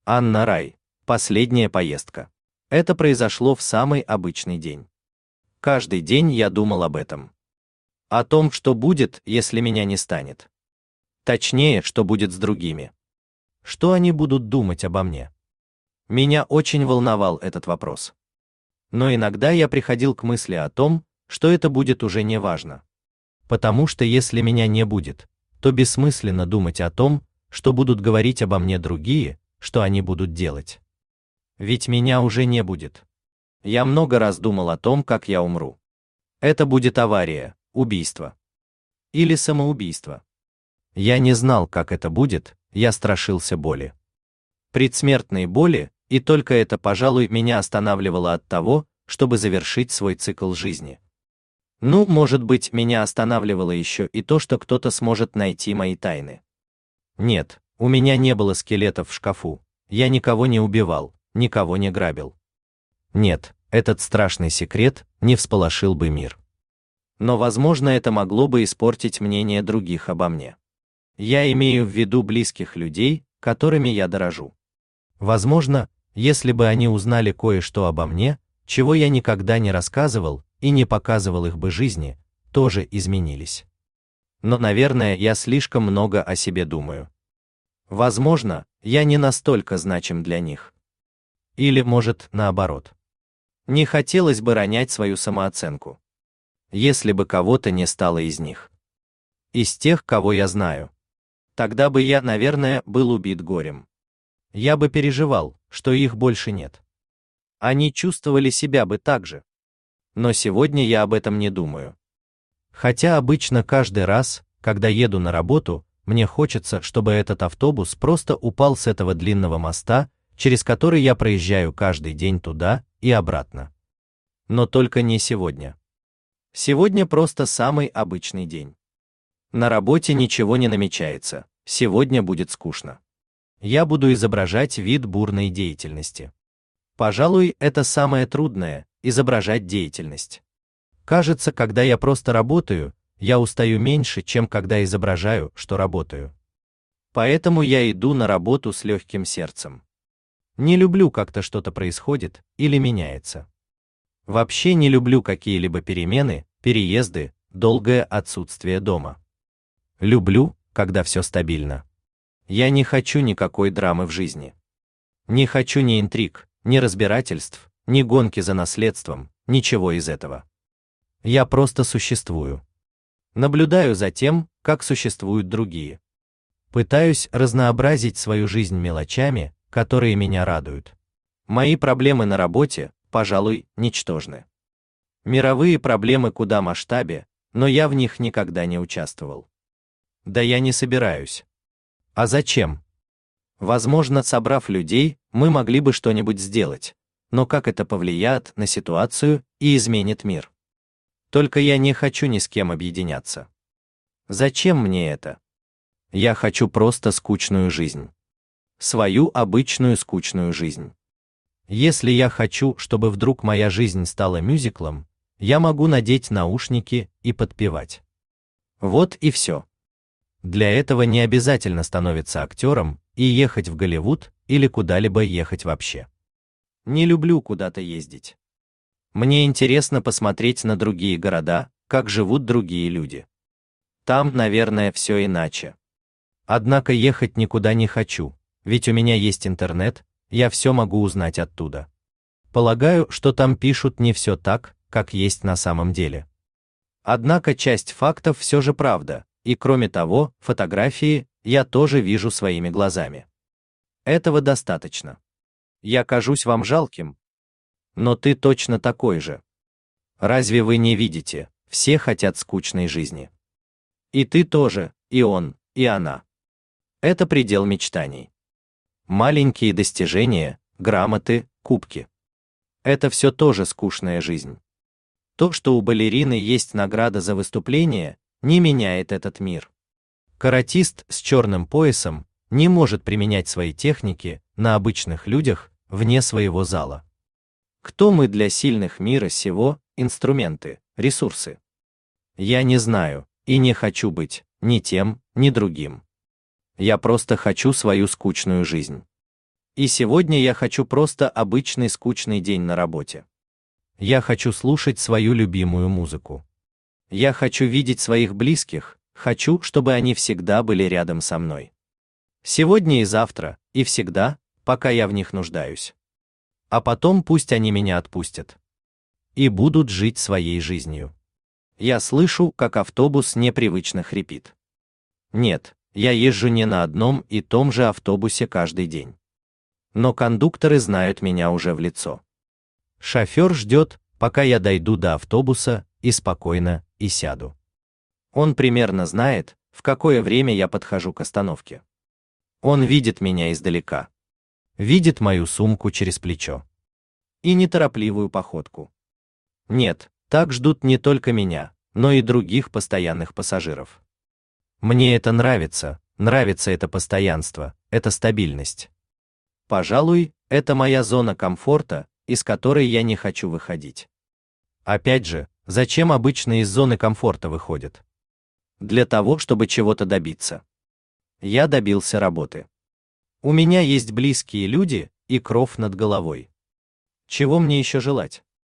Анна Рай. Последняя поездка. Это произошло в самый обычный день. Каждый день я думал об этом. О том, что будет, если меня не станет. Точнее, что будет с другими. Что они будут думать обо мне? Меня очень волновал этот вопрос. Но иногда я приходил к мысли о том, что это будет уже не важно. Потому что если меня не будет, то бессмысленно думать о том, что будут говорить обо мне другие, что они будут делать. Ведь меня уже не будет. Я много раз думал о том, как я умру. Это будет авария, убийство. Или самоубийство. Я не знал, как это будет, я страшился боли. Предсмертные боли, и только это, пожалуй, меня останавливало от того, чтобы завершить свой цикл жизни. Ну, может быть, меня останавливало еще и то, что кто-то сможет найти мои тайны. Нет, у меня не было скелетов в шкафу, я никого не убивал, никого не грабил. Нет, этот страшный секрет не всполошил бы мир. Но, возможно, это могло бы испортить мнение других обо мне. Я имею в виду близких людей, которыми я дорожу. Возможно, если бы они узнали кое-что обо мне, чего я никогда не рассказывал и не показывал их бы жизни, тоже изменились. Но, наверное, я слишком много о себе думаю. Возможно, я не настолько значим для них. Или, может, наоборот. Не хотелось бы ронять свою самооценку. Если бы кого-то не стало из них. Из тех, кого я знаю. Тогда бы я, наверное, был убит горем. Я бы переживал, что их больше нет. Они чувствовали себя бы так же. Но сегодня я об этом не думаю. Хотя обычно каждый раз, когда еду на работу, мне хочется, чтобы этот автобус просто упал с этого длинного моста, через который я проезжаю каждый день туда и обратно. Но только не сегодня. Сегодня просто самый обычный день. На работе ничего не намечается, сегодня будет скучно. Я буду изображать вид бурной деятельности. Пожалуй, это самое трудное – изображать деятельность. Кажется, когда я просто работаю, я устаю меньше, чем когда изображаю, что работаю. Поэтому я иду на работу с легким сердцем. Не люблю, как-то что-то происходит или меняется. Вообще не люблю какие-либо перемены, переезды, долгое отсутствие дома. Люблю, когда все стабильно. Я не хочу никакой драмы в жизни. Не хочу ни интриг, ни разбирательств, ни гонки за наследством, ничего из этого. Я просто существую. Наблюдаю за тем, как существуют другие. Пытаюсь разнообразить свою жизнь мелочами, которые меня радуют. Мои проблемы на работе, пожалуй, ничтожны. Мировые проблемы куда масштабнее, но я в них никогда не участвовал. Да я не собираюсь. А зачем? Возможно, собрав людей, мы могли бы что-нибудь сделать, но как это повлияет на ситуацию и изменит мир? Только я не хочу ни с кем объединяться. Зачем мне это? Я хочу просто скучную жизнь. Свою обычную скучную жизнь. Если я хочу, чтобы вдруг моя жизнь стала мюзиклом, я могу надеть наушники и подпевать. Вот и все. Для этого не обязательно становиться актером и ехать в Голливуд или куда-либо ехать вообще. Не люблю куда-то ездить. Мне интересно посмотреть на другие города, как живут другие люди. Там, наверное, все иначе. Однако ехать никуда не хочу, ведь у меня есть интернет, я все могу узнать оттуда. Полагаю, что там пишут не все так, как есть на самом деле. Однако часть фактов все же правда, и кроме того, фотографии я тоже вижу своими глазами. Этого достаточно. Я кажусь вам жалким? Но ты точно такой же. Разве вы не видите, все хотят скучной жизни. И ты тоже, и он, и она. Это предел мечтаний. Маленькие достижения, грамоты, кубки. Это все тоже скучная жизнь. То, что у балерины есть награда за выступление, не меняет этот мир. Каратист с черным поясом не может применять свои техники на обычных людях вне своего зала. Кто мы для сильных мира сего, инструменты, ресурсы? Я не знаю и не хочу быть ни тем, ни другим. Я просто хочу свою скучную жизнь. И сегодня я хочу просто обычный скучный день на работе. Я хочу слушать свою любимую музыку. Я хочу видеть своих близких, хочу, чтобы они всегда были рядом со мной. Сегодня и завтра, и всегда, пока я в них нуждаюсь. А потом пусть они меня отпустят. И будут жить своей жизнью. Я слышу, как автобус непривычно хрипит. Нет, я езжу не на одном и том же автобусе каждый день. Но кондукторы знают меня уже в лицо. Шофер ждет, пока я дойду до автобуса, и спокойно, и сяду. Он примерно знает, в какое время я подхожу к остановке. Он видит меня издалека. Видит мою сумку через плечо. И неторопливую походку. Нет, так ждут не только меня, но и других постоянных пассажиров. Мне это нравится, нравится это постоянство, эта стабильность. Пожалуй, это моя зона комфорта, из которой я не хочу выходить. Опять же, зачем обычно из зоны комфорта выходят? Для того, чтобы чего-то добиться. Я добился работы. У меня есть близкие люди и кров над головой. Чего мне еще желать?